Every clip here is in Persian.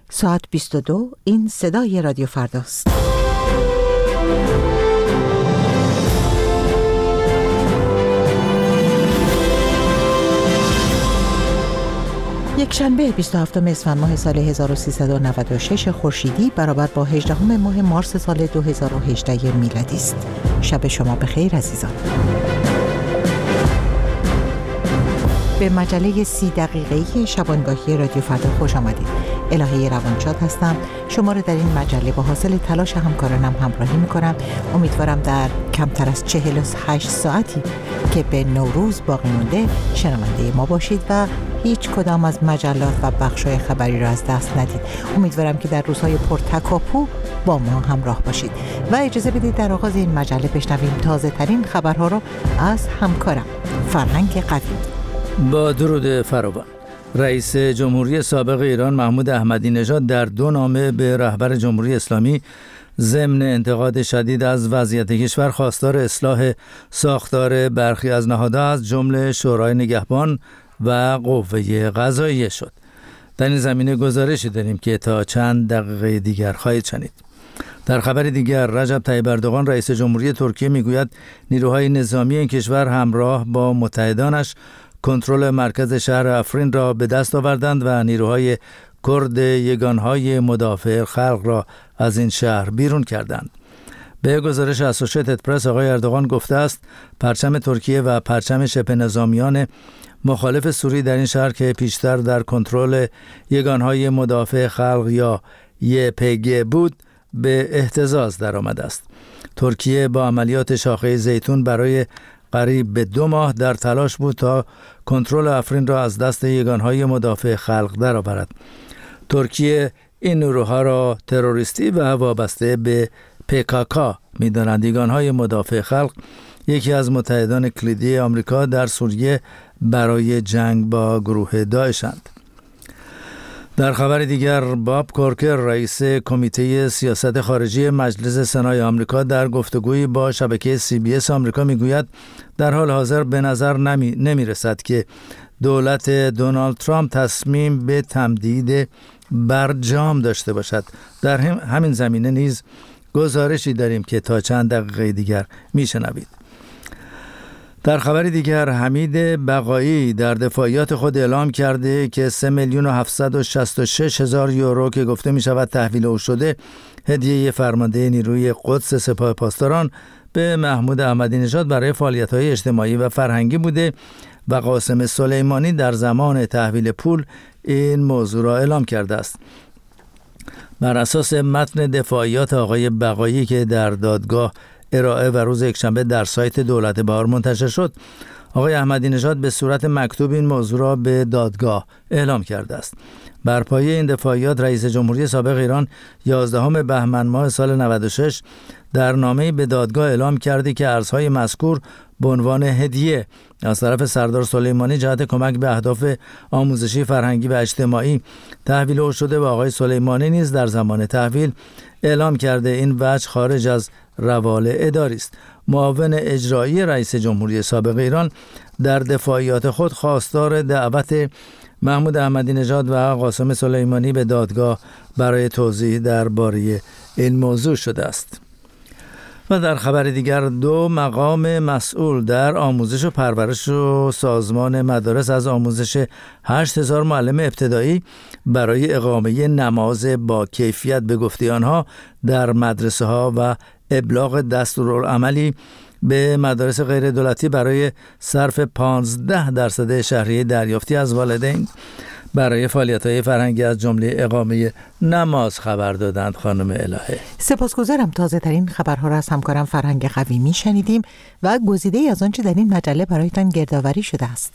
ساعت 22 این صدای رادیو فرداست. یک شنبه 27 اسفند ماه سال 1396 خورشیدی برابر با 18 ماه مارس سال 2018 میلادی است. شب شما بخیر عزیزان. به مجله 30 دقیقه‌ای شبانگاهی رادیو فردا خوش آمدید. الهه روانشاد هستم. شما را در این مجله با حاصل تلاش همکارانم همراهی می‌کنم. امیدوارم در کمتر از 48 ساعتی که به نوروز باقی مونده شنونده ما باشید و هیچ کدام از مجلات و بخش‌های خبری را از دست ندید. امیدوارم که در روزهای پرتکاپو با ما همراه باشید و اجازه بدید در آغاز این مجله بشنویم تازه‌ترین خبرها را از همکارم فرهنگ قوی. با درود فراوان، رئیس جمهوری سابق ایران محمود احمدی نژاد در 2 نامه به رهبر جمهوری اسلامی ضمن انتقاد شدید از وضعیت کشور خواستار اصلاح ساختار برخی از نهادها از جمله شورای نگهبان و قوه قضاییه شد. در این زمینه گزارشی داریم که تا چند دقیقه دیگر خواهید شنید. در خبر دیگر، رجب طیب اردوغان رئیس جمهوری ترکیه میگوید نیروهای نظامی این کشور همراه با متحدانش کنترل مرکز شهر افرین را به دست آوردند و نیروهای کرد یگانهای مدافع خلق را از این شهر بیرون کردند. به گزارش اسوشیتد پرس آقای اردوغان گفته است پرچم ترکیه و پرچم شبه نظامیان مخالف سوری در این شهر که پیشتر در کنترل یگانهای مدافع خلق یا YPG بود به اهتزاز درآمده است. ترکیه با عملیات شاخه زیتون برای قریب به 2 ماه در تلاش بود تا کنترل افرین را از دست یگانهای مدافع خلق درآورد. ترکیه این نیروها را تروریستی و وابسته به PKK می‌دانند. یگانهای مدافع خلق یکی از متحدان کلیدی آمریکا در سوریه برای جنگ با گروه داعشند. در خبر دیگر، باب کورکر رئیس کمیته سیاست خارجی مجلس سنای آمریکا در گفتگویی با شبکه CBS آمریکا میگوید در حال حاضر به نظر نمیرسد که دولت دونالد ترامپ تصمیم به تمدید برجام داشته باشد. در همین زمینه نیز گزارشی داریم که تا چند دقیقه دیگر میشنوید. در خبر دیگر، حمید بقایی در دفاعیات خود اعلام کرده که 3,766,000 یورو که گفته می شود تحویل او شده هدیه فرمانده نیروی قدس سپاه پاسداران به محمود احمدی نژاد برای فعالیت‌های اجتماعی و فرهنگی بوده و قاسم سلیمانی در زمان تحویل پول این موضوع را اعلام کرده است. بر اساس متن دفاعیات آقای بقایی که در دادگاه ارائه و روز یکشنبه در سایت دولت بهار منتشر شد، آقای احمدی نژاد به صورت مکتوب این موضوع را به دادگاه اعلام کرده است. بر پایه این دفاعیات رئیس جمهوری سابق ایران 11 بهمن ماه سال 96 در نامه‌ای به دادگاه اعلام کرده که ارزهای مذکور به عنوان هدیه از طرف سردار سلیمانی جهت کمک به اهداف آموزشی، فرهنگی و اجتماعی تحویل او شده و آقای سلیمانی نیز در زمان تحویل اعلام کرده این وجه خارج از روال اداری است. معاون اجرایی رئیس جمهوری سابق ایران در دفاعیات خود خواستار دعوت محمود احمدی نژاد و قاسم سلیمانی به دادگاه برای توضیح درباره این موضوع شده است. و در خبر دیگر، 2 مقام مسئول در آموزش و پرورش و سازمان مدارس از آموزش 8,000 معلم ابتدایی برای اقامه نماز با کیفیت به گفته آنها در مدرسه ها و ابلاغ دستورالعملی به مدارس غیر دولتی برای صرف 15% شهریه دریافتی از والدین برای فعالیت‌های فرهنگی از جمله اقامه نماز خبر دادند. خانم الهه، سپاسگزارم. تازه‌ترین خبرها را از همکارم فرهنگ قوی میشنیدیم و گزیده‌ای از آنچه در این مجله برایتان گردآوری شده است.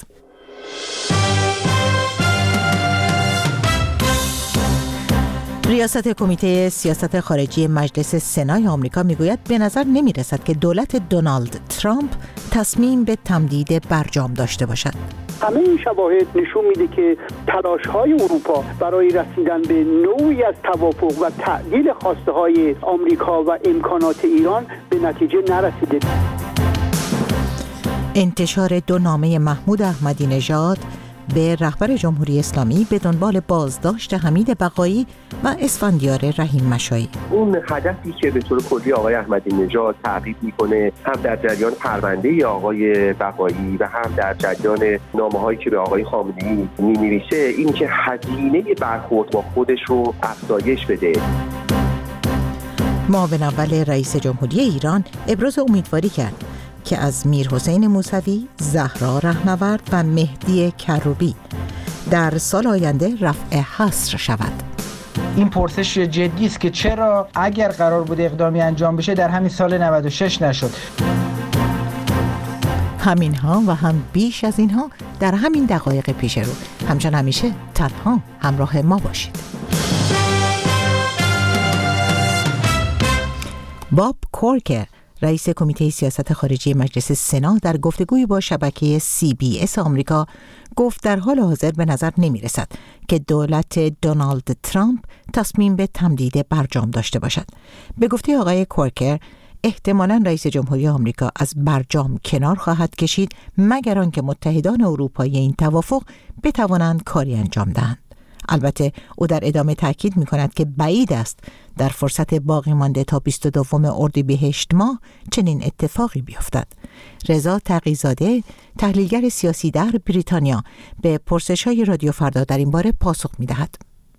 ریاست کمیته سیاست خارجی مجلس سنای آمریکا میگوید به نظر نمیرسد که دولت دونالد ترامپ تصمیم به تمدید برجام داشته باشد. همه این شواهد نشون میده که تلاش‌های اروپا برای رسیدن به نوعی از توافق و تعدیل خواسته‌های آمریکا و امکانات ایران به نتیجه نرسیده. انتشار 2 نامه محمود احمدی نژاد به رهبر جمهوری اسلامی به دنبال بازداشت حمید بقایی و اسفندیار رحیم مشایی. اون هدفی که به طور کلی آقای احمدی نژاد تعقیب میکنه، هم در جریان پرونده آقای بقایی و هم در جریان نامه‌هایی که به آقای خامنه‌ای می‌نویسه، این که هزینه برخورد با خودش رو افزایش بده. معاون اول رئیس جمهوری ایران ابراز امیدواری کرد که از میرحسین موسوی، زهرا رهنورد و مهدی کروبی در سال آینده رفع حصر شود. این پرسش جدی است که چرا اگر قرار بود اقدامی انجام بشه در همین سال 96 نشد. همینها و هم بیش از اینها در همین دقایق پیش رو. همچنان همیشه تنها همراه ما باشید. باب کورکر، رئیس کمیته سیاست خارجی مجلس سنا، در گفتگوی با شبکه CBS آمریکا گفت در حال حاضر به نظر نمی رسد که دولت دونالد ترامپ تصمیم به تمدید برجام داشته باشد. به گفته آقای کورکر، احتمالاً رئیس جمهوری آمریکا از برجام کنار خواهد کشید مگر آنکه متحدان اروپایی این توافق بتوانند کاری انجام دهند. البته او در ادامه تاکید می‌کند که بعید است در فرصت باقی مانده تا 22 اردیبهشت ماه چنین اتفاقی بیفتد. رضا تقی‌زاده، تحلیلگر سیاسی در بریتانیا، به پرسش‌های رادیو فردا در این باره پاسخ می‌دهد.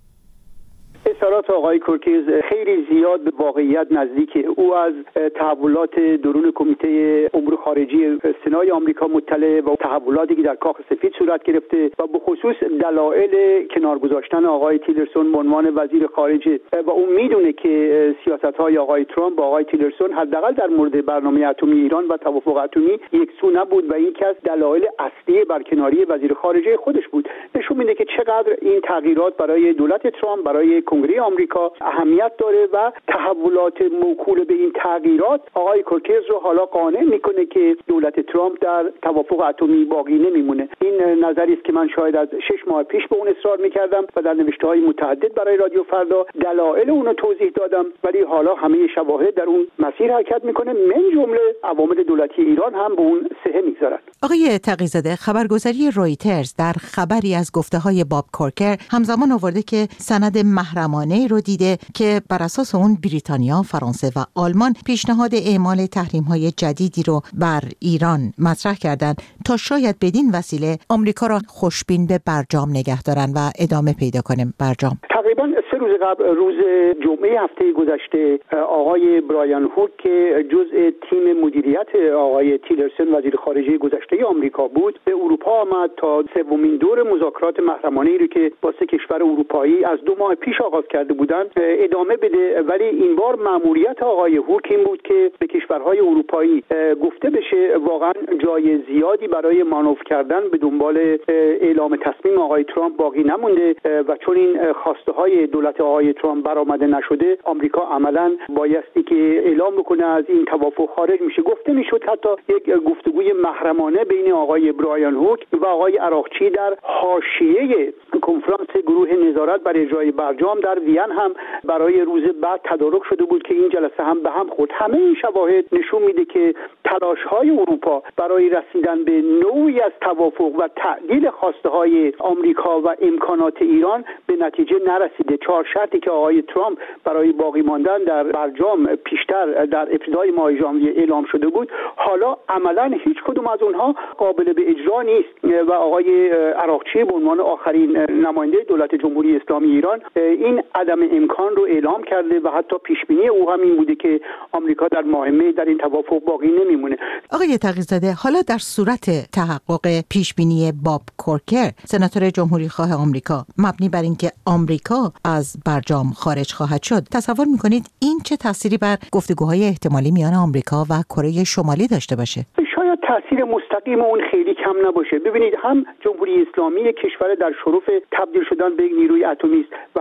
اظهارات آقای کورکز خیلی زیاد به واقعیت نزدیکه. او از تحولات درون کمیته امور خارجی سنای آمریکا مطلع و تحولاتی که در کاخ سفید صورت گرفته و به خصوص دلایل کنار گذاشتن آقای تیلرسون به عنوان وزیر خارجه و او میدونه که سیاست‌های آقای ترامپ با آقای تیلرسون حداقل در مورد برنامه اتمی ایران و توافق اتمی یکسو نبود و این که از دلایل اصلی برکناری وزیر خارجه خودش بود. نشون میده که چقدر این تغییرات برای دولت ترامپ، برای کنگره آمریکا اهمیت داره و تحولات موکول به این تغییرات آقای کورکز رو حالا قانع میکنه که دولت ترامپ در توافق اتمی باقی نمیمونه. این نظری است که من شاید از 6 ماه پیش به اون اصرار میکردم و در نوشته‌های متعدد برای رادیو فردا دلایل اون رو توضیح دادم، ولی حالا همه شواهد در اون مسیر حرکت میکنه، من جمله عوامل دولتی ایران هم به اون صحه میگذارن. آقای تقی‌زاده، خبرگزاری رویترز در خبری از گفته‌های باب کورکر همزمان آورده که سند محرمانه رو دیده که بر اساس اون بریتانیا، فرانسه و آلمان پیشنهاد اعمال تحریم‌های جدیدی رو بر ایران مطرح کردند تا شاید بدین وسیله آمریکا را خوشبین به برجام نگه دارن و ادامه پیدا کنه برجام. تقریبا 3 روز قبل، روز جمعه هفته گذشته، آقای برایان هوک که جزء تیم مدیریت آقای تیلرسون وزیر خارجه گذشته آمریکا بود، به اروپا آمد تا سومین دور مذاکرات محرمانه‌ای رو که با 3 کشور اروپایی از 2 ماه پیش آغاز کرده بودند ادامه بده. ولی این بار مأموریت آقای هوک این بود که به کشورهای اروپایی گفته بشه واقعا جای زیادی برای مانور کردن به دنبال اعلام تصمیم آقای ترامپ باقی نمونده و چون این خواسته های دولت آقای ترامپ برآمده نشده، آمریکا عملاً بایستی که اعلام بکنه از این توافق خارج میشه. گفته میشد حتی یک گفتگوی محرمانه بین آقای برایان هوک و آقای عراقچی در حاشیه کنفرانس گروه نظارت بر اجرای برجام در وین هم برای روز بعد تدارک شده بود که این جلسه هم به هم خورد. همه این شواهد نشون میده که تلاش‌های اروپا برای رسیدن به نوعی از توافق و تعدیل خواسته‌های آمریکا و امکانات ایران به نتیجه نرسیده. 4 شرطی که آقای ترامپ برای باقی ماندن در برجام پیشتر در ابتدای ماه ژانویه اعلام شده بود، حالا عملاً هیچ کدوم از اونها قابل به اجرا نیست و آقای عراقچی به عنوان آخرین نماینده دولت جمهوری اسلامی ایران این عدم امکان رو اعلام کرده و حتی پیشبینی او هم این بوده که آمریکا در ماه می در این توافق باقی نمیمونه. آقای تقی‌زاده، حالا در صورت تحقق پیشبینی باب کورکر، سناتور جمهوری خواه آمریکا، مبنی بر اینکه آمریکا از برجام خارج خواهد شد، تصور میکنید این چه تأثیری بر گفتگوهای احتمالی میان آمریکا و کره شمالی داشته باشه؟ شاید تأثیر مستقیم اون خیلی کم نباشه. ببینید، هم جمهوری اسلامی کشور در شرف تبدیل شدن به یک نیروی اتمی است و هم کره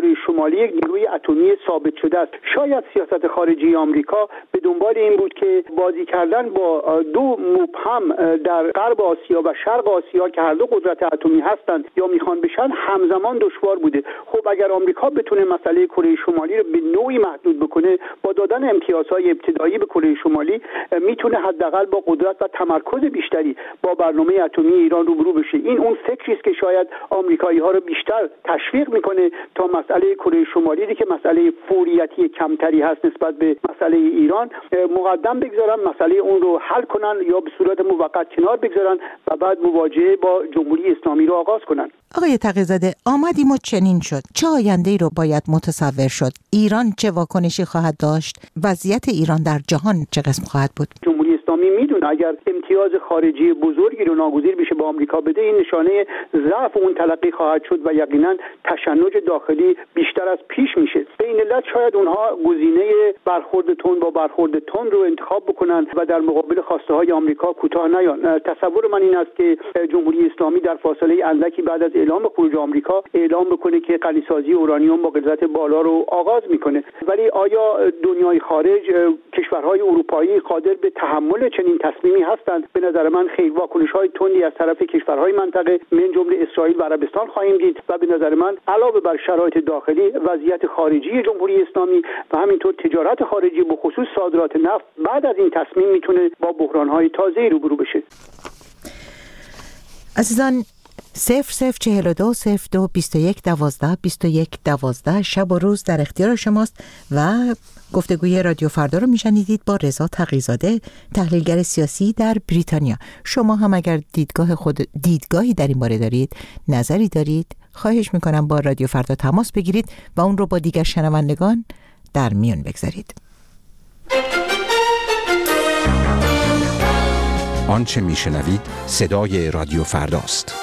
کره شمالی یک نیروی اتمی ثابت شده است. شاید سیاست خارجی آمریکا به دنبال این بود که بازی کردن با دو مبهم در غرب آسیا و شرق آسیا که هر دو قدرت اتمی هستند یا میخوان بشن همزمان دشوار بوده. خب اگر آمریکا بتونه مسئله کره شمالی رو به نوعی محدود بکنه با دادن امتیازهای ابتدایی به کره شمالی، میتونه حداقل با قدرت و تمرکز بیشتری با برنامه اتمی ایران روبرو بشه. این اون فکری است که شاید آمریکایی‌ها رو بیشتر تشویق میکنه تا مسئله کره شمالی که مسئله فوریتی کمتری هست نسبت به مسئله ایران مقدم بگذارن، مسئله اون رو حل کنن یا به صورت موقت کنار بگذارن و بعد مواجهه با جمهوری اسلامی رو آغاز کنن. آقای تقی‌زاده، آمدیم و چنین شد. چه آینده‌ای رو باید متصور شد؟ ایران چه واکنشی خواهد داشت؟ وضعیت ایران در جهان چه قسم خواهد بود؟ جمهوری اسلامی میدونه اگر امتیاز خارجی بزرگی رو ناگزیر بشه با آمریکا بده، این نشانه ضعف اون تلقی خواهد شد و یقینا تشنج داخلی بیشتر از پیش میشه. به این علت شاید اونها گزینه برخورد تند با برخورد تند رو انتخاب بکنن و در مقابل خواسته های آمریکا کوتاه نیان. تصور من این است که جمهوری اسلامی در فاصله اندکی بعد از اعلام خروج آمریکا اعلام بکنه که غنیسازی اورانیوم با غلظت بالا رو آغاز میکنه. ولی آیا دنیای خارج، کشورهای اروپایی قادر به تحمل چنین تصمیمی هستند؟ به نظر من خیلی واکنش‌های تندی از طرف کشورهای منطقه من جمله اسرائیل و عربستان خواهیم دید و به نظر من علاوه بر شرایط داخلی، وضعیت خارجی جمهوری اسلامی و همینطور تجارت خارجی به خصوص صادرات نفت بعد از این تصمیم میتونه با بحران‌های تازه‌ای روبرو بشه. عزیزان، 0042 02 21 12 21 12 شب و روز در اختیار شماست و گفتگوی رادیو فردا رو میشنیدید با رضا تقی‌زاده، تحلیلگر سیاسی در بریتانیا. شما هم اگر دیدگاهی در این باره دارید، نظری دارید، خواهش میکنم با رادیو فردا تماس بگیرید و اون رو با دیگر شنوندگان در میون بگذارید. آنچه میشنوید صدای رادیو فرداست.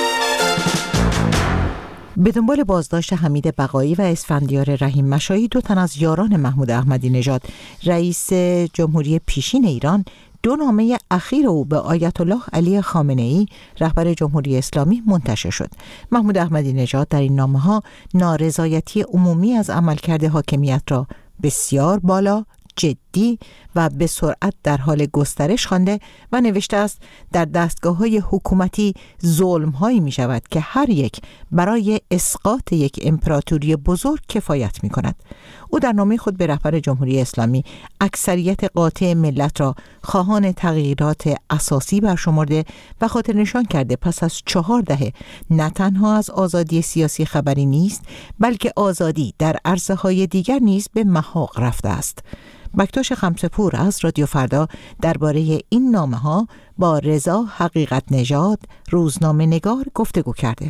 به دنبال بازداشت حمید بقایی و اسفندیار رحیم مشایی، دو تن از یاران محمود احمدی نژاد رئیس جمهوری پیشین ایران، دو نامه اخیر او به آیت الله علی خامنه‌ای رهبر جمهوری اسلامی منتشر شد. محمود احمدی نژاد در این نامه‌ها نارضایتی عمومی از عملکرد حاکمیت را بسیار بالا، جدی و به سرعت در حال گسترش خوانده و نوشته است در دستگاه‌های حکومتی ظلم‌هایی می‌شود که هر یک برای اسقاط یک امپراتوری بزرگ کفایت می‌کند. او در نامه خود به رهبر جمهوری اسلامی اکثریت قاطع ملت را خواهان تغییرات اساسی برشمرده و خاطر نشان کرده پس از 4 دهه نه تنها از آزادی سیاسی خبری نیست، بلکه آزادی در عرصه‌های دیگر نیز به محاق رفته است. بکتاش خمسه‌پور از رادیو فردا درباره این نامه‌ها با رضا حقیقت نژاد، روزنامه نگار گفتگو کرده.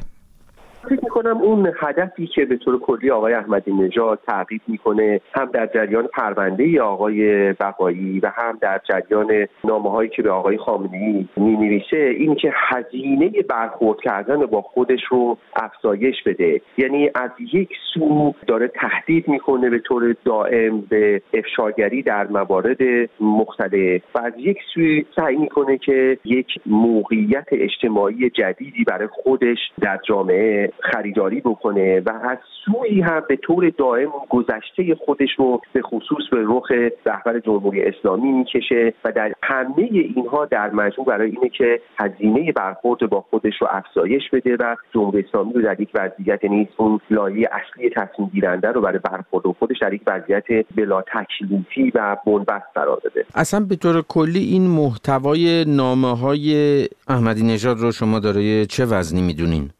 فکر میکنم اون هدفی که به طور کلی آقای احمدی نژاد تعقیب میکنه، هم در جریان پرونده آقای بقایی و هم در جریان نامه‌هایی که به آقای خامنه‌ای می‌نویسه، این که هزینه برخورد کردن با خودش رو افزایش بده. یعنی از یک سو داره تهدید میکنه به طور دائم به افشاگری در موارد مختلف و از یک سوی سعی میکنه که یک موقعیت اجتماعی جدیدی برای خودش در جامعه خریداری بکنه و از سوی هم به طور دائم گذشته خودش رو به خصوص به رخ رهبر جمهوری اسلامی میکشه و در همه اینها در مجموع برای اینه که هزینه برخورد با خودش رو افزایش بده و جمهوری اسلامی رو در یک وضعیت نیست اون لایه اصلی تصمیم گیرنده رو برای برخورد با خودش در یک وضعیت بلا تکلیفی و بنبست قرار بده. اصلا به طور کلی این محتوای نامه‌های احمدی نژاد رو شما دارای چه وزنی میدونین؟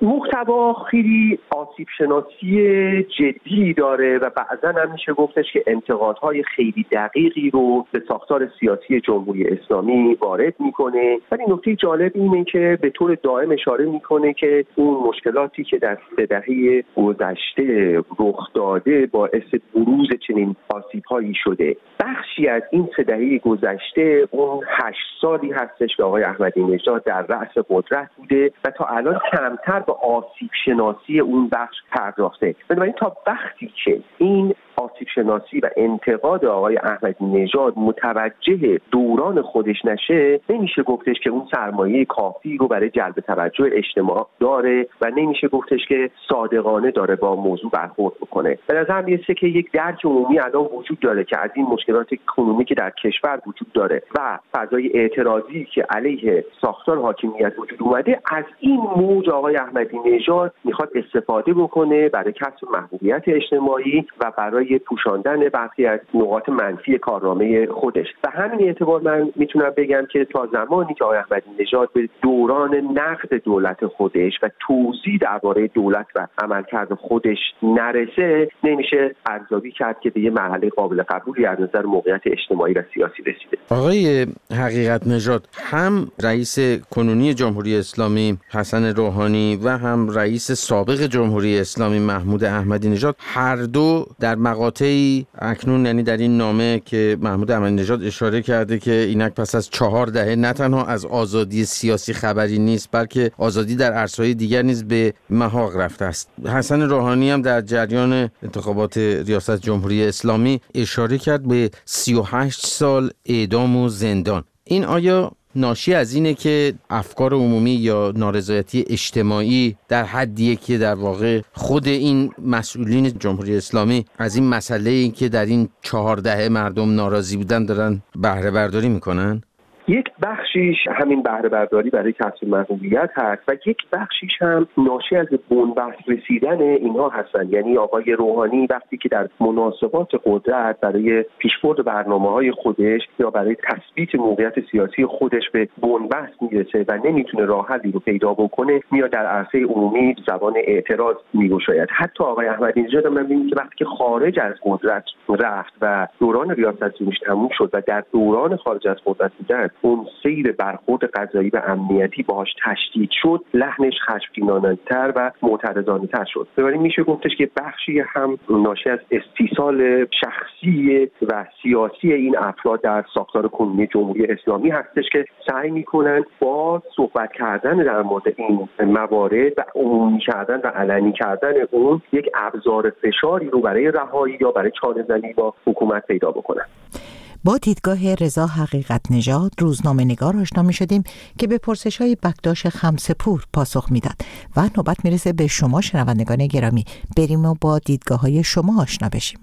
محتوا خیلی آسیب شناسی جدی داره و بعضا هم میشه گفتش که انتقادهای خیلی دقیقی رو به ساختار سیاسی جمهوری اسلامی وارد میکنه. ولی نکته جالب اینه که به طور دائم اشاره میکنه که اون مشکلاتی که در 3 دهه گذشته رخ داده باعث بروز چنین آسیب‌هایی شده. بخشی از این 3 دهه گذشته اون 8 سالی هستش که آقای احمدی نژاد در رأس قدرت بوده و تا الان کمتر به آسیب شناسی اون بخش پرداخته. بنابراین تا وقتی که این آسیب شناسی و انتقاد آقای احمدی نژاد متوجه دوران خودش نشه، نمیشه گفتش که اون سرمایه کافی رو برای جلب توجه اجتماع داره و نمیشه گفتش که صادقانه داره با موضوع برخورد بکنه. به نظر میاد که یک درک عمومی الان وجود داره که از این مشکلات کنونی که در کشور وجود داره و فضای اعتراضی که علیه ساختار حاکمیت وجود اومده، از این موج آقای احمدی نژاد میخواد استفاده بکنه برای کسب محبوبیت اجتماعی و برای پوشاندن برخی از نقاط منفی کارنامه خودش. به همین اعتبار من میتونم بگم که تا زمانی که آقای احمدی نژاد به دوران نقد دولت خودش و توضیح درباره دولت و عملکرد خودش نرسه، نمیشه ارزیابی کرد که به یه مرحله قابل قبولی از نظر موقعیت اجتماعی و سیاسی رسیده. آقای حقیقت نژاد، هم رئیس کنونی جمهوری اسلامی حسن روحانی و هم رئیس سابق جمهوری اسلامی محمود احمدی نژاد هر دو در مقاطعی اکنون، یعنی در این نامه که محمود احمدی نژاد اشاره کرده که اینک پس از 4 دهه نه تنها از آزادی سیاسی خبری نیست، بلکه آزادی در عرصه‌های دیگر نیز به محاق رفته است. حسن روحانی هم در جریان انتخابات ریاست جمهوری اسلامی اشاره کرد به 38 سال اعدام و زندان. این آیا ناشی از اینه که افکار عمومی یا نارضایتی اجتماعی در حدیه که در واقع خود این مسئولین جمهوری اسلامی از این مسئله این که در این 4 دهه مردم ناراضی بودن دارن بهره برداری میکنن؟ یک بخشیش همین بهره برداری برای کسب محبوبیت هست و یک بخشیش هم ناشی از بنبست رسیدن اینها هستند. یعنی آقای روحانی وقتی که در مناسبات قدرت برای پیشبرد برنامه‌های خودش یا برای تثبیت موقعیت سیاسی خودش به بنبست میرسه و نمیتونه راه حلی رو پیدا بکنه، میاد در عرصه عمومی زبان اعتراض میگشاید. حتی آقای احمدی نژاد هم می‌بینیم که وقتی که خارج از قدرت رفت و دوران ریاست جمهوریش تموم شد و در دوران خارج از قدرت بودن اون سیر برخورد قضایی و امنیتی باهاش تشدید شد، لحنش خشمگینانه‌تر و معترضانه‌تر شد. بنابراین میشه گفتش که بخشی هم ناشی از استیصال شخصی و سیاسی این افراد در ساختار کنونی جمهوری اسلامی هستش که سعی میکنن با صحبت کردن در مورد این موارد و عمومی کردن و علنی کردن اون یک ابزار فشاری رو برای رهایی یا برای چانه‌زنی با حکومت پیدا بکنن. با دیدگاه رضا حقیقت نژاد، روزنامه‌نگار آشنا می‌شدیم که به پرسش‌های بکداش خمسه‌پور پاسخ میداد و نوبت میرسه به شما شنوندگان گرامی بریم و با دیدگاه‌های شما آشنا بشیم.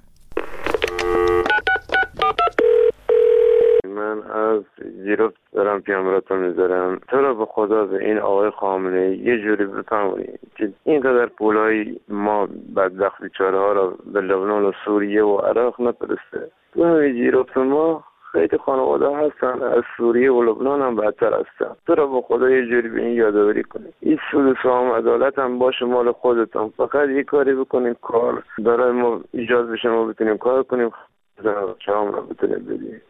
من از جیروف دارم پیامبراتون میذارم. تو را به خدا به این آقای خامنه‌ای یه جوری بفهمونی که اینقدر پولای ما بدبخت بیچاره ها را به لبنان و سوریه و عراق نفرسته. تو همین جیروف ما خیلی خانواده هستن از سوریه و لبنان هم بدتر هستن. تو را به خدا یه جوری به این یادآوری کنید. این سود و سهام عدالت هم باشه مال خودتون. فقط یه کاری بکنیم کار برای ما ایجاد بشه، ما بتونیم کار کنیم، شام را بتونیم بدیم.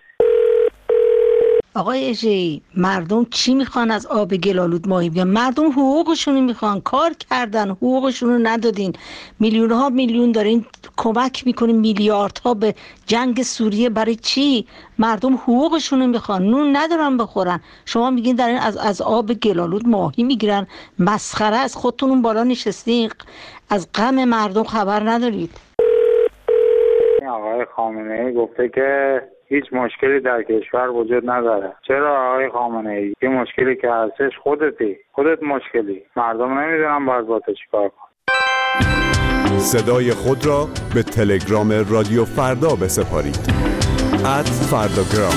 آقای اژه‌ای، مردم چی میخوان از آب گلالود ماهی بیان؟ مردم حقوقشون میخوان، کار کردن حقوقشون رو ندادین، میلیون ها میلیون دارین کمک میکنین، میلیاردها به جنگ سوریه. برای چی؟ مردم حقوقشون رو میخوان، نون ندارن بخورن. شما میگین دارین از آب گلالود ماهی میگیرن. مسخره. از خودتون اون بالا نشستین، از غم مردم خبر ندارید. آقای خامنه‌ای گفته که هیچ مشکلی در کشور وجود نداره. چرا آقای خامنه‌ای؟ این مشکلی که هستش خودت مشکلی. مردم نمیدونن باید با تو چیکار کنن. صدای خود را به تلگرام رادیو فردا بسپارید. @فرداگرام.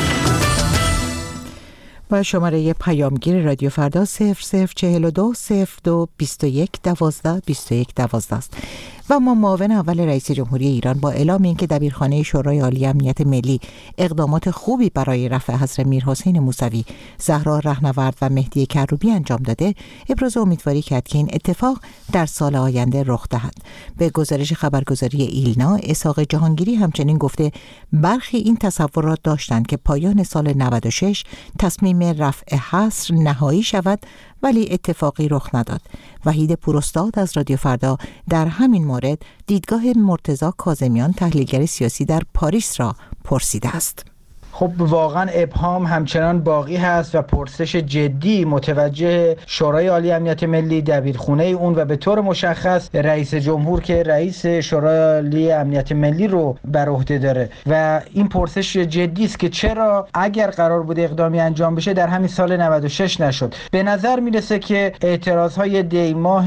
و شماره پیامگیر رادیو فردا 0042 02 21 12 21 12 است. و ما معاون اول رئیس جمهوری ایران با اعلام اینکه دبیرخانه شورای عالی امنیت ملی اقدامات خوبی برای رفع حصر میرحسین موسوی، زهرا رهنورد و مهدی کروبی انجام داده، ابراز امیدواری کرد که این اتفاق در سال آینده رخ دهد. به گزارش خبرگزاری ایلنا، اسحاق جهانگیری همچنین گفته برخی این تصور را داشتند که پایان سال 96 تصمیم رفع حصر نهایی شود، ولی اتفاقی رخ نداد. وحید پوراستاد از رادیو فردا در همین مورد دیدگاه مرتضی کاظمیان، تحلیلگر سیاسی در پاریس را پرسیده است. خب واقعا ابهام همچنان باقی هست و پرسش جدی متوجه شورای عالی امنیت ملی، دبیرخونه اون و به طور مشخص رئیس جمهور که رئیس شورای عالی امنیت ملی رو بر عهده داره و این پرسش جدی است که چرا اگر قرار بود اقدامی انجام بشه در همین سال 96 نشد. به نظر میرسه که اعتراضهای دی ماه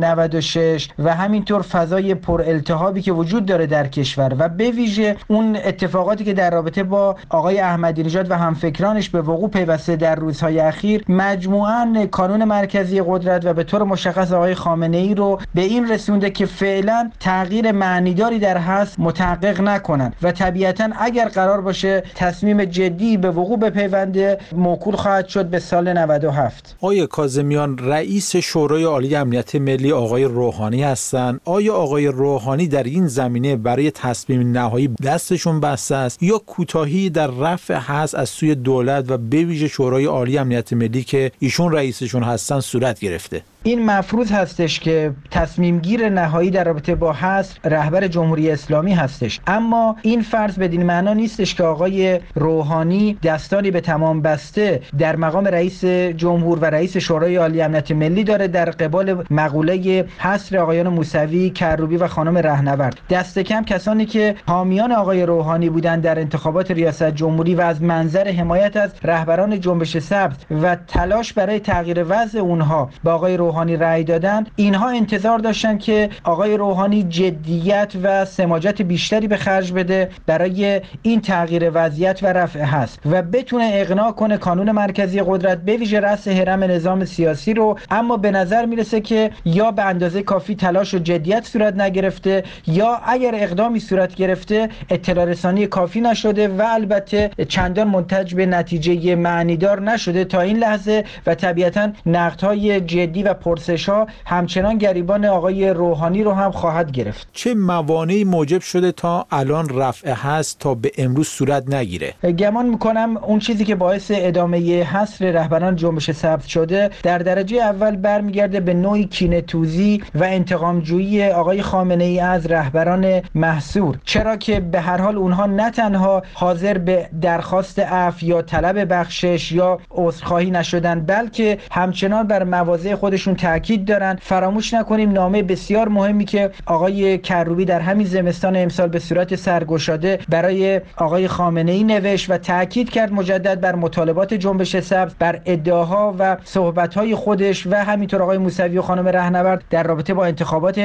96 و همینطور فضای پر التهابی که وجود داره در کشور و به ویژه اون اتفاقاتی که در رابطه با آقای احمدی نژاد و همفکرانش به وقوع پیوسته در روزهای اخیر مجموعاً کانون مرکزی قدرت و به طور مشخص آقای خامنه ای رو به این رسونده که فعلا تغییر معنیداری در هست متحقق نکنن و طبیعتاً اگر قرار باشه تصمیم جدی به وقوع بپیونده موکول خواهد شد به سال 97. آقای کاظمیان، رئیس شورای عالی امنیت ملی آقای روحانی هستند. آیا آقای روحانی در این زمینه برای تصمیم نهایی دستشون بسته است یا کوتاهی در رفع حظر از سوی دولت و به ویژه شورای عالی امنیت ملی که ایشون رئیسشون هستن صورت گرفته؟ این مفروض هستش که تصمیم گیر نهایی در رابطه با حظر رهبر جمهوری اسلامی هستش، اما این فرض بدین معنا نیستش که آقای روحانی دستانی به تمام بسته در مقام رئیس جمهور و رئیس شورای عالی امنیت ملی داره در قبال مقوله حصر آقایان موسوی، کروبی و خانم رهنورد. دست کم کسانی که حامیان آقای روحانی بودند در انتخابات ریاست جمهوری و از منظر حمایت از رهبران جنبش سبز و تلاش برای تغییر وضع اونها با آقای روحانی رأی دادن، اینها انتظار داشتن که آقای روحانی جدیت و سماجت بیشتری به خرج بده برای این تغییر وضعیت و رفع حظر و بتونه اقناع کنه کانون مرکزی قدرت به ویژه رأس هرم نظام سیاسی رو. اما به نظر میرسه که یا به اندازه کافی تلاش و جدیت صورت نگرفته یا اگر اقدامی صورت گرفته اطلاع رسانی کافی نشده و البته چندان منتج به نتیجه معنیدار نشده تا این لحظه و طبیعتاً نقدهای جدی و پرسش‌ها همچنان گریبان آقای روحانی رو هم خواهد گرفت. چه موانعی موجب شده تا الان رفع حظر تا به امروز صورت نگیره؟ گمان میکنم اون چیزی که باعث ادامه حصر رهبران جنبش سبز شده در درجه اول برمیگرده به نوعی کینه‌توزی و انتقامجویی آقای خامنه ای از رهبران محصور، چرا که به هر حال اونها نه تنها حاضر به درخواست عفو یا طلب بخشش یا عذرخواهی نشدن بلکه همچنان بر مواضع خودشون تاکید دارن. فراموش نکنیم نامه بسیار مهمی که آقای کروبی در همین زمستان امسال به صورت سرگشاده برای آقای خامنه ای نوشت و تاکید کرد مجدد بر مطالبات جنبش سبز، بر ادعاها و صحبت‌های خودش و همینطور آقای موسوی و خانم رهنورد در رابطه با انتخابات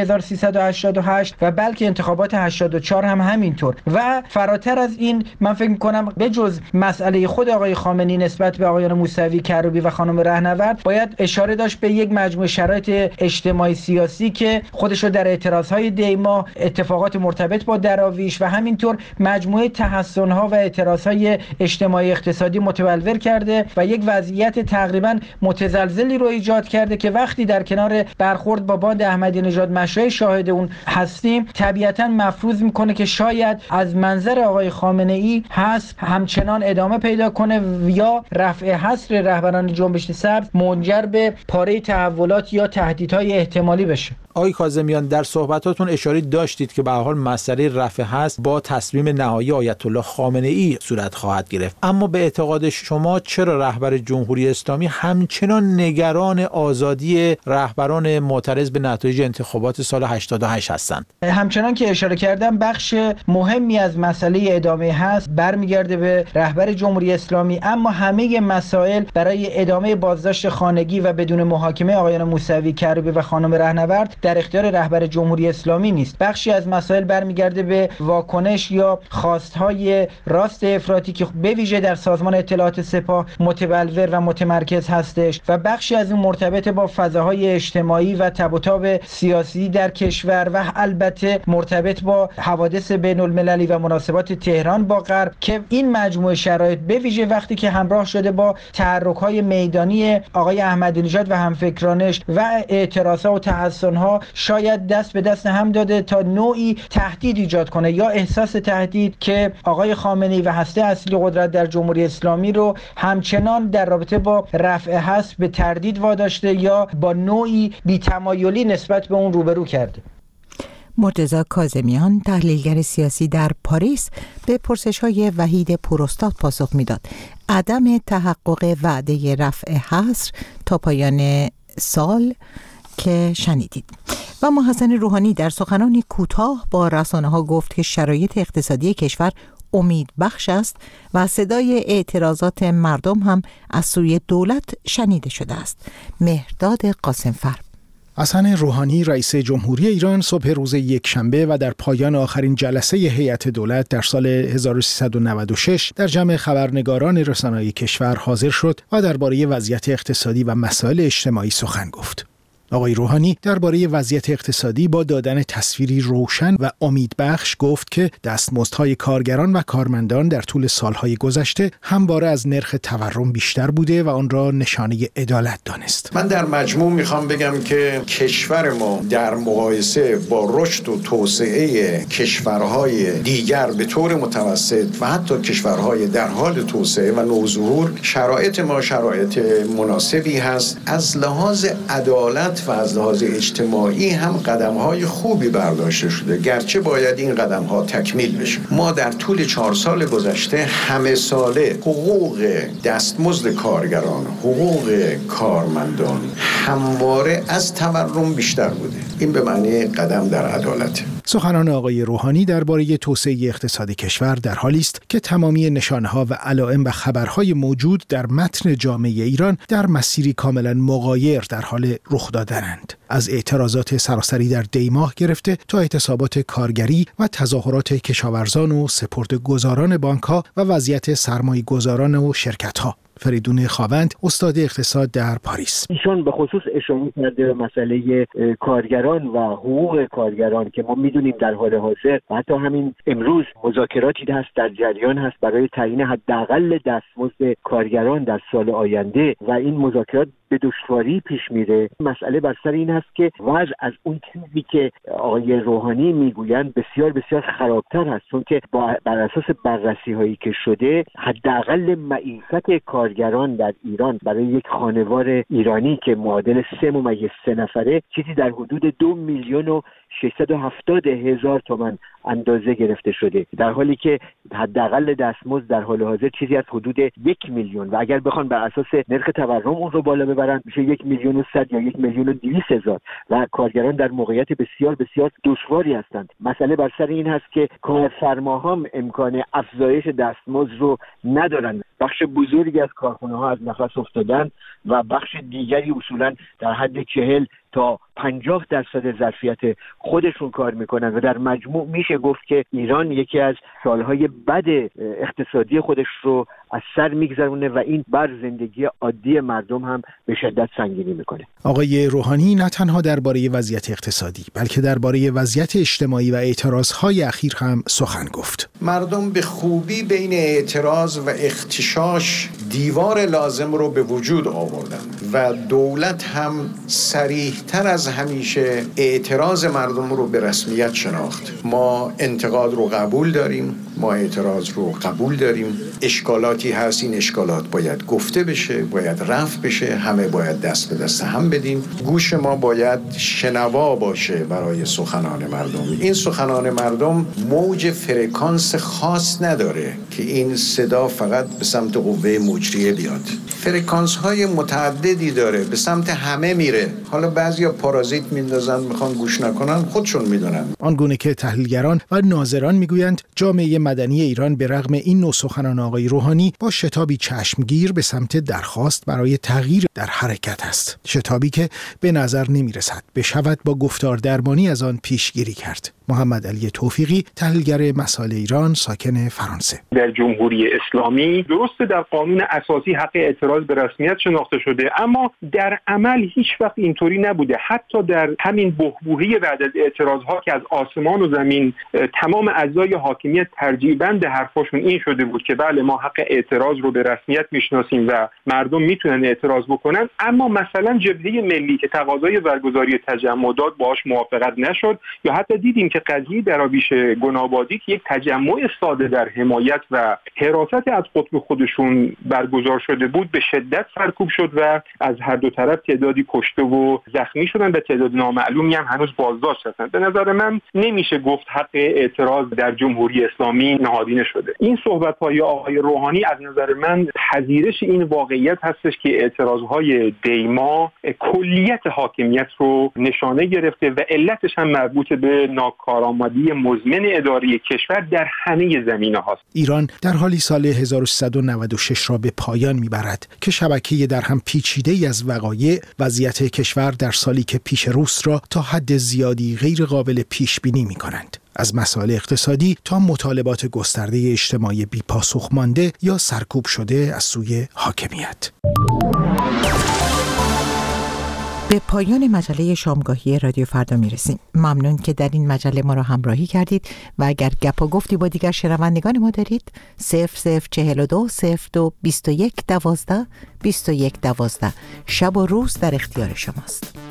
1388 و بلکه انتخابات 84 هم همینطور. و فراتر از این من فکر می‌کنم بجز مسئله خود آقای خامنه‌ای نسبت به آقایان موسوی، کروبی و خانم رهنورد باید اشاره داشت به یک مجموعه شرایط اجتماعی سیاسی که خودش رو در اعتراضهای دیما، اتفاقات مرتبط با دراویش و همینطور مجموعه تحسن‌ها و اعتراضهای اجتماعی اقتصادی متبلور کرده و یک وضعیت تقریبا متزلزلی رو ایجاد کرده که وقتی در کنار برخورد با باند احمدی نژاد مشروع شاهد اون هستیم طبیعتاً مفروض میکنه که شاید از منظر آقای خامنه ای حذر همچنان ادامه پیدا کنه یا رفع حصر رهبران جنبش سبز منجر به پاره تحولات یا تهدیدهای احتمالی بشه. آقای کاظمیان، در صحبتاتون اشاره داشتید که به هر حال مسئله رفع حظر با تصمیم نهایی آیت الله خامنه ای صورت خواهد گرفت، اما به اعتقاد شما چرا رهبر جمهوری اسلامی همچنان نگران آزادی رهبران معترض به نتایج انتخابات سال 88 هستند؟ همچنان که اشاره کردم بخش مهمی از مسئله ادامه حظر برمیگرده به رهبر جمهوری اسلامی، اما همه مسائل برای ادامه بازداشت خانگی و بدون محاکمه آقایان موسوی، کروبی و خانم رهنورد در اختیار رهبر جمهوری اسلامی نیست. بخشی از مسائل برمیگرده به واکنش یا خواستهای راست افراطی که به ویژه در سازمان اطلاعات سپاه متبلور و متمرکز هستش و بخشی از اون مرتبط با فضاهای اجتماعی و تب و تاب سیاسی در کشور و البته مرتبط با حوادث بین المللی و مناسبات تهران با غرب که این مجموعه شرایط به ویژه وقتی که همراه شده با تحرک‌های میدانی آقای احمدی نژاد و همفکرانش و اعتراضات و تحسن‌ها شاید دست به دست هم داده تا نوعی تهدید ایجاد کنه یا احساس تهدید که آقای خامنه‌ای و هسته اصلی قدرت در جمهوری اسلامی رو همچنان در رابطه با رفع حظر به تردید واداشته یا با نوعی بی‌تمایلی نسبت به اون روبرو کرده. مرتضی کاظمیان، تحلیلگر سیاسی در پاریس، به پرسش‌های وحید پوراستاد پاسخ می‌داد. عدم تحقق وعده رفع حصر تا پایان سال که شنیدید. و محسن روحانی در سخنانی کوتاه با رسانه‌ها گفت که شرایط اقتصادی کشور امید بخش است و صدای اعتراضات مردم هم از سوی دولت شنیده شده است. مهرداد قاسمفر. حسن روحانی رئیس جمهوری ایران صبح روز یکشنبه و در پایان آخرین جلسه هیئت دولت در سال 1396 در جمع خبرنگاران رسانه‌ای کشور حاضر شد و درباره وضعیت اقتصادی و مسائل اجتماعی سخن گفت. آقای روحانی درباره وضعیت اقتصادی با دادن تصویری روشن و امیدبخش گفت که دستمزدهای کارگران و کارمندان در طول سالهای گذشته همواره از نرخ تورم بیشتر بوده و آن را نشانه عدالت دانست. من در مجموع میخوام بگم که کشور ما در مقایسه با رشد و توسعه کشورهای دیگر به طور متوسط و حتی کشورهای در حال توسعه و نوظهور شرایط ما شرایط مناسبی هست. از لحاظ عدالت و از لحاظ اجتماعی هم قدم‌های خوبی برداشته شده، گرچه باید این قدم‌ها تکمیل بشه. ما در طول 4 سال گذشته همه ساله حقوق دستمزد کارگران، حقوق کارمندان همواره از تورم بیشتر بوده. این به معنی قدم در عدالت. سخنان آقای روحانی درباره توسعه اقتصادی کشور در حالی است که تمامی نشانه‌ها و علائم و خبرهای موجود در متن جامعه ایران در مسیری کاملا مغایر در حال رخ دادنند. از اعتراضات سراسری در دیماه گرفته تا اعتصابات کارگری و تظاهرات کشاورزان و سپرده‌گذاران بانک‌ها و وضعیت سرمایه‌گذاران و شرکت‌ها. فریدون خاوند، استاد اقتصاد در پاریس. ایشان به خصوص اشاره کرده به مسئله کارگران و حقوق کارگران که ما میدونیم در حال حاضر و حتی همین امروز مذاکراتی هست در جریان هست برای تعیین حداقل دستمزد کارگران در سال آینده و این مذاکرات به دشواری پیش میره. مسئله بر سر این هست که وضع از اون چیزی که آقای روحانی میگویند بسیار بسیار خرابتر هست، چون که بر اساس بررسی هایی که شده حداقل معیشت کارگران در ایران برای یک خانوار ایرانی که معادل 3 نفره چیزی در حدود 2,670,000 تومان اندازه گرفته شده، در حالی که حداقل دستمزد در حال حاضر چیزی از حدود 1 میلیون و اگر بخوان بر اساس نرخ تورم اون رو بالا ببرن میشه 1,100,000 یا 1,200,000 و کارگران در موقعیت بسیار بسیار دشواری هستند. مسئله بر سر این هست که کارفرماها هم امکان افزایش دستمزد رو ندارند. بخش بزرگی از کارخانه‌ها از نفس افتادن و بخش دیگری اصولاً در حد 40 تا 50% ظرفیت خودشون کار میکنن و در مجموع میشه گفت که ایران یکی از سالهای بد اقتصادی خودش رو از سر میگذرونه و این بر زندگی عادی مردم هم به شدت سنگینی میکنه. آقای روحانی نه تنها درباره وضعیت اقتصادی بلکه درباره وضعیت اجتماعی و اعتراضهای اخیر هم سخن گفت. مردم به خوبی بین اعتراض و اختشاش دیوار لازم رو به وجود آوردن و دولت هم صریح‌تر از همیشه اعتراض مردم رو به رسمیت شناخت. ما انتقاد رو قبول داریم، ما اعتراض رو قبول داریم. اشکالاتی هست، این اشکالات باید گفته بشه، باید رفع بشه، همه باید دست به دست هم بدیم. گوش ما باید شنوا باشه برای سخنان مردم. این سخنان مردم موج فرکانس خاص نداره که این صدا فقط به سمت قوه مجریه بیاد. فرکانس های متعددی داره، به سمت همه میره. حالا بعضیا پارازیت میندازن میخوان گوش نکنن، خودشون میدونن. آنگونه که تحلیلگران و ناظران میگویند جامعه مدنی ایران به رغم این نوع سخنان آقای روحانی با شتابی چشمگیر به سمت درخواست برای تغییر در حرکت است. شتابی که به نظر نمیرسد بشود با گفتار درمانی از آن پیشگیری کرد. محمد علی توفیقی، تحلیلگر مسائل ایران، ساکن فرانسه. در جمهوری اسلامی درسته در قانون اساسی حق اعتراض به رسمیت شناخته شده، اما در عمل هیچ وقت اینطوری نبوده. حتی در همین بحبوحه بعد از اعتراضها که از آسمان و زمین تمام اعضای حاکمیت ترجیح بند حرفاشون این شده بود که بله ما حق اعتراض رو به رسمیت میشناسیم و مردم میتونن اعتراض بکنن، اما مثلا جبهه ملی که تقاضای برگزاری تجمعات باهاش موافقت نشد، یا حتی دیدیم که قضیه دراویش گنابادی که یک تجمع ساده در حمایت و حراست از قطب خودشون برگزار شده بود به شدت سرکوب شد و از هر دو طرف تعدادی کشته و زخمی شدن و تعداد نامعلومی هم هنوز بازداشت هستن. به نظر من نمیشه گفت حق اعتراض در جمهوری اسلامی نهادینه شده. این صحبت‌های آقای روحانی از نظر من پذیرش این واقعیت هستش که اعتراض‌های دیما کلیت حاکمیت رو نشانه گرفته و علتش هم مربوط به ناکارآمدی مزمن اداری کشور در همه زمینه‌هاست. ایران در حالی سال 1396 را به پایان میبرد که شبکه در هم پیچیده‌ای از وقایع وضعیت کشور در سالی که پیش روست را تا حد زیادی غیر قابل پیش بینی می‌کنند. از مسائل اقتصادی تا مطالبات گسترده اجتماعی بی‌پاسخ مانده یا سرکوب شده از سوی حاکمیت. به پایان مجله شامگاهی رادیو فردا میرسیم. ممنون که در این مجله ما را همراهی کردید و اگر گپ و گفتی با دیگر شنوندگان ما دارید 0042 02 21 12 21 12 شب و روز در اختیار شماست.